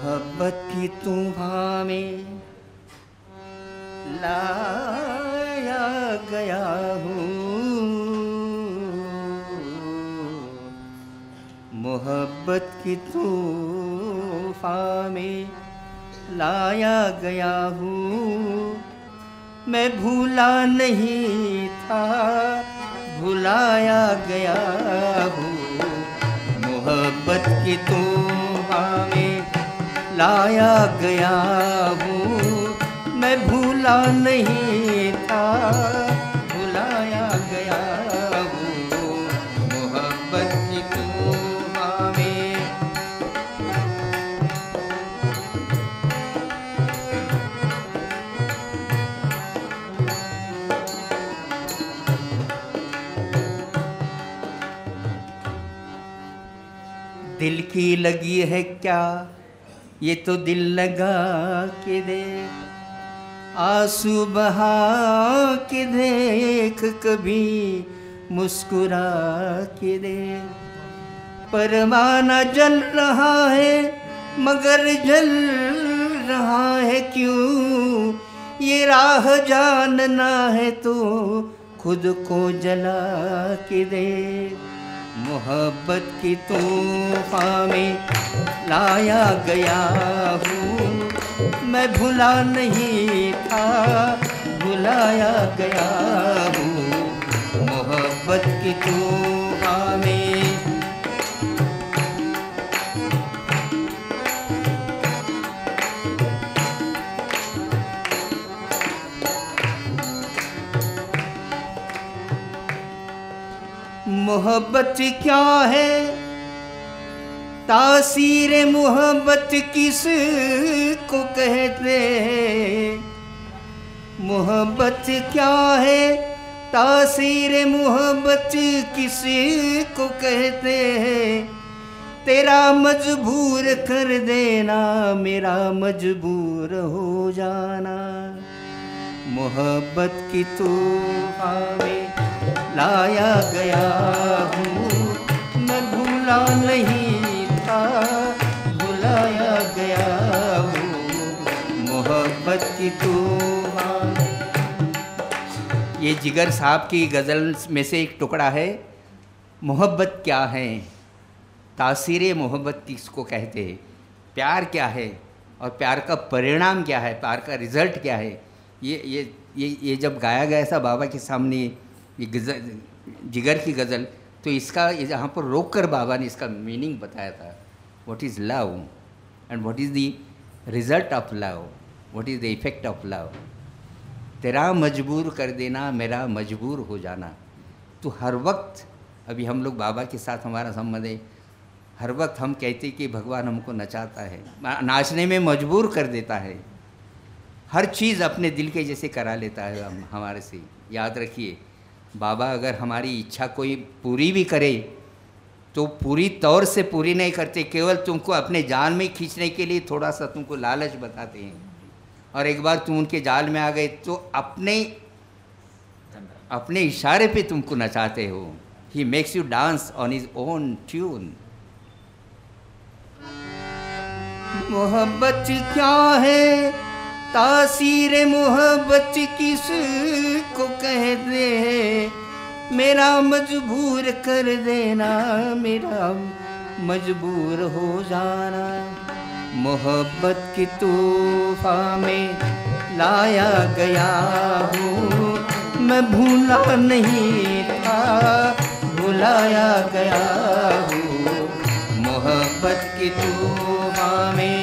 मोहब्बत की तूफान में लाया गया हूँ, मोहब्बत की तूफान में लाया गया हूँ। मैं भूला नहीं था, भुलाया गया हूँ। मोहब्बत की तूफान में लाया गया हूँ। मैं भूला नहीं था, भुलाया गया हूँ। मोहब्बत की तूफान में दिल की लगी है क्या, ये तो दिल लगा के देख, आंसू बहा के देख, कभी मुस्कुरा के देख। परवाना जल रहा है मगर जल रहा है क्यों, ये राह जानना है तो खुद को जला के देख। मोहब्बत की तूफान में लाया गया हूँ। मैं भुला नहीं था, भुलाया गया हूँ। मोहब्बत की तूफान में मोहब्बत क्या है, तासीर मोहब्बत किस को कहते हैं। मोहब्बत क्या है, तासीर मोहब्बत किस को कहते हैं। तेरा मजबूर कर देना, मेरा मजबूर हो जाना। मोहब्बत की तूफान में लाया गया हूँ। मैं भूला नहीं था, भुलाया गया हूँ। मोहब्बत की तूफान। ये जिगर साहब की गज़ल में से एक टुकड़ा है। मोहब्बत क्या है, तासीर मोहब्बत किसको कहते हैं, प्यार क्या है और प्यार का परिणाम क्या है, प्यार का रिज़ल्ट क्या है। ये जब गाया गया था बाबा के सामने ये गज़ल, जिगर की गज़ल, तो इसका यहाँ पर रोक कर बाबा ने इसका मीनिंग बताया था। What is love and what is the result of love, what is the effect of love. तेरा मजबूर कर देना, मेरा मजबूर हो जाना। तो हर वक्त, अभी हम लोग बाबा के साथ हमारा संबंध है, हर वक्त हम कहते कि भगवान हमको नचाता है, नाचने में मजबूर कर देता है, हर चीज़ अपने दिल के जैसे करा लेता है हमारे से। याद रखिए, बाबा अगर हमारी इच्छा कोई पूरी भी करे तो पूरी तौर से पूरी नहीं करते, केवल तुमको अपने जाल में खींचने के लिए थोड़ा सा तुमको लालच बताते हैं। और एक बार तुम उनके जाल में आ गए तो अपने इशारे पे तुमको नचाते हो। He makes you dance on his own tune. मोहब्बत क्या है, तासीर मोहब्बत किस को कहते हैं। मेरा मजबूर कर देना, मेरा मजबूर हो जाना। मोहब्बत की तूफान में लाया गया हूँ। मैं भूला नहीं था, भुलाया गया हूँ। मोहब्बत की तूफान में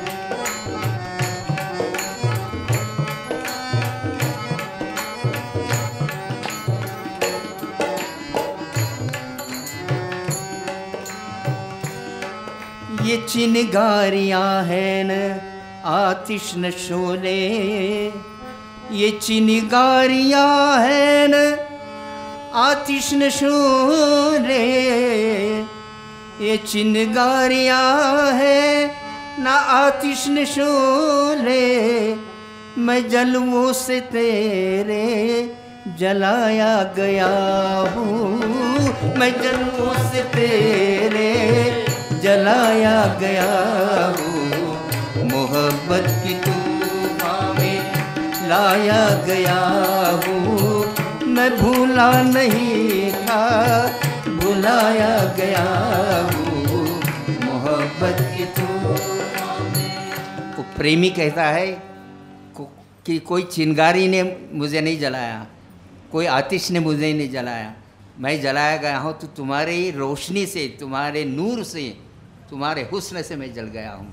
ये चिनगारियाँ हैं न आतिश न शोले, ये चिनगारियाँ हैं न आतिश न शोले। ये चिनगारियाँ हैं न आतिश न शोले। मैं जलवों से तेरे जलाया गया हूँ। मैं जलवों से तेरे जलाया गया हूँ। मोहब्बत की तूफान में लाया गया हूँ। मैं भूला नहीं था, भुलाया गया हूँ मोहब्बत की तूफान में। वो प्रेमी कहता है कि कोई चिंगारी ने मुझे नहीं जलाया, कोई आतिश ने मुझे नहीं जलाया, मैं जलाया गया हूँ तो तुम्हारी रोशनी से, तुम्हारे नूर से, तुम्हारे हुस्न से मैं जल गया हूँ।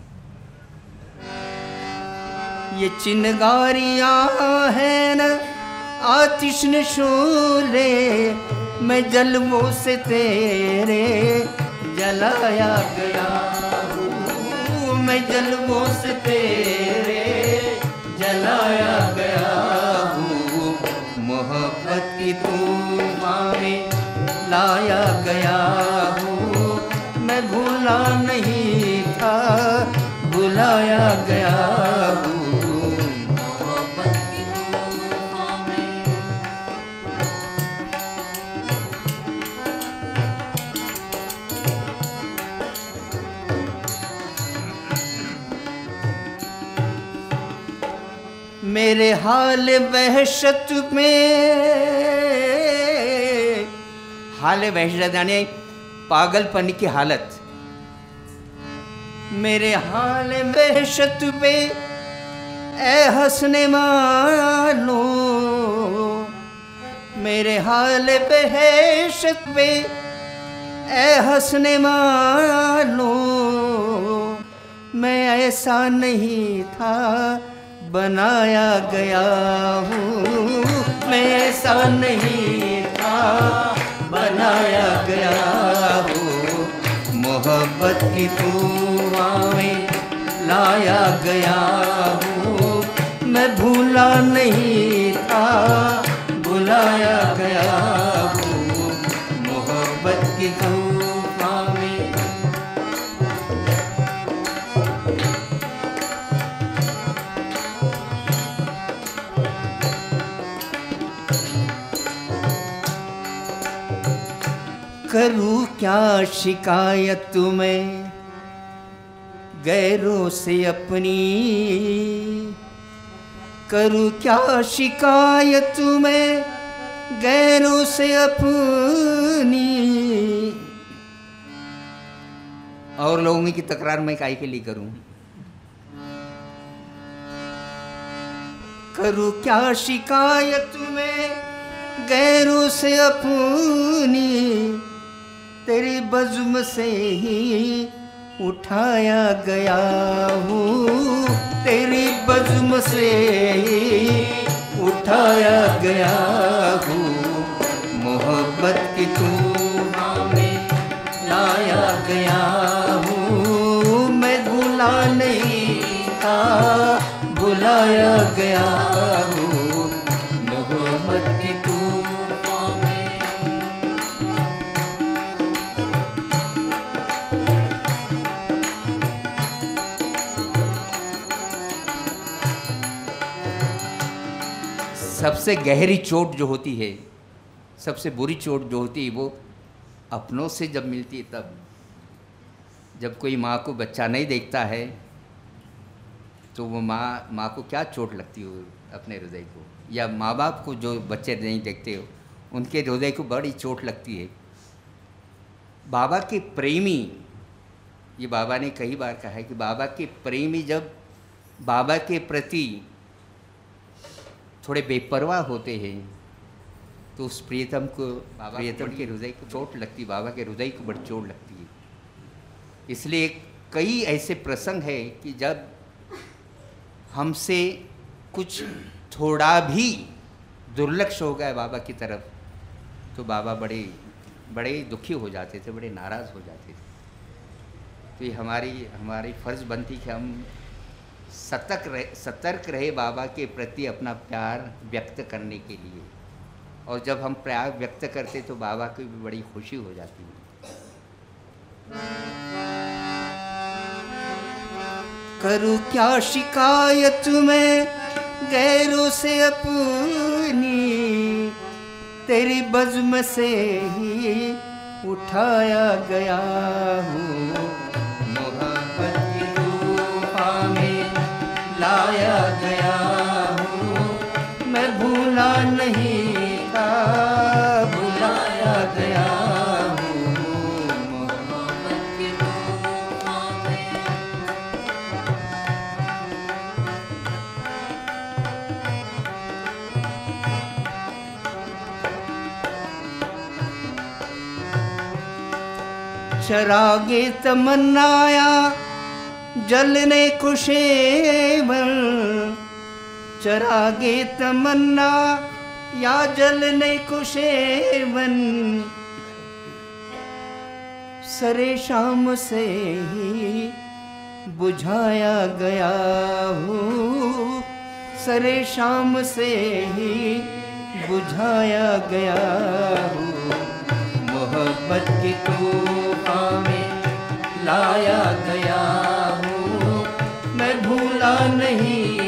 ये चिंगारियाँ हैं न आतिश न शोले, मैं जलवों से तेरे जलाया गया हूँ। मैं जलवों से तेरे जलाया गया हूँ। मोहब्बत की तूफान में लाया गया हूँ। मैं भूला नहीं था, भुलाया गया हूँ मोहब्बत की तूफान में। मेरे हाल वहशत में, हाल वहशत यानी पागलपन की हालत, मेरे हाल वहशत पे ए हंसने वालो, मेरे हाल वहशत पे ए हंसने वालो, मैं ऐसा नहीं था बनाया गया हूँ। मैं ऐसा नहीं था बनाया गया हूँ। मोहब्बत की तूफान में लाया गया हूँ। मैं भूला नहीं था, बुलाया गया हूँ मोहब्बत की तूफान में। करूँ क्या शिकायत मैं गैरों से अपनी, करूँ क्या शिकायत मैं गैरों से अपनी। और लोगों की तकरार मैं काहे के लिए करूँ? करूँ क्या शिकायत मैं गैरों से अपनी, तेरी बज़्म से ही उठाया गया हूँ। तेरी बज़्म से ही उठाया गया हूँ। मोहब्बत की तूफान में लाया गया हूँ। मैं भूला नहीं था, बुलाया गया हूँ मोहब्बत की तूफान में। सबसे गहरी चोट जो होती है, सबसे बुरी चोट जो होती है, वो अपनों से जब मिलती है तब। जब कोई माँ को बच्चा नहीं देखता है तो वो माँ को क्या चोट लगती हो अपने हृदय को, या माँ बाप को जो बच्चे नहीं देखते हो उनके हृदय को बड़ी चोट लगती है। बाबा के प्रेमी, ये बाबा ने कई बार कहा है कि बाबा के प्रेमी जब बाबा के प्रति थोड़े बेपरवाह होते हैं तो उस प्रियतम के हृदय को चोट लगती, बाबा के हृदय को बड़ी चोट लगती है। इसलिए कई ऐसे प्रसंग है कि जब हमसे कुछ थोड़ा भी दुर्लक्ष हो गया बाबा की तरफ तो बाबा बड़े दुखी हो जाते थे, बड़े नाराज़ हो जाते थे। तो ये हमारी फ़र्ज़ बनती कि हम सतर्क रहे बाबा के प्रति अपना प्यार व्यक्त करने के लिए। और जब हम प्यार व्यक्त करते तो बाबा को भी बड़ी खुशी हो जाती है। करूँ क्या शिकायत मैं गैरों से अपनी, तेरी बज़्म से ही उठाया गया हूँ। मोहब्बत की तूफान में गया हूँ। चरागे तमन्नाया जलने कुशेवन, चरागे तमन्ना या जलने कुशेवन, सरे शाम से ही बुझाया गया हूँ, सरे शाम से ही बुझाया गया हूँ। मोहब्बत की तूफान में लाया गया हूँ, मैं भूला नहीं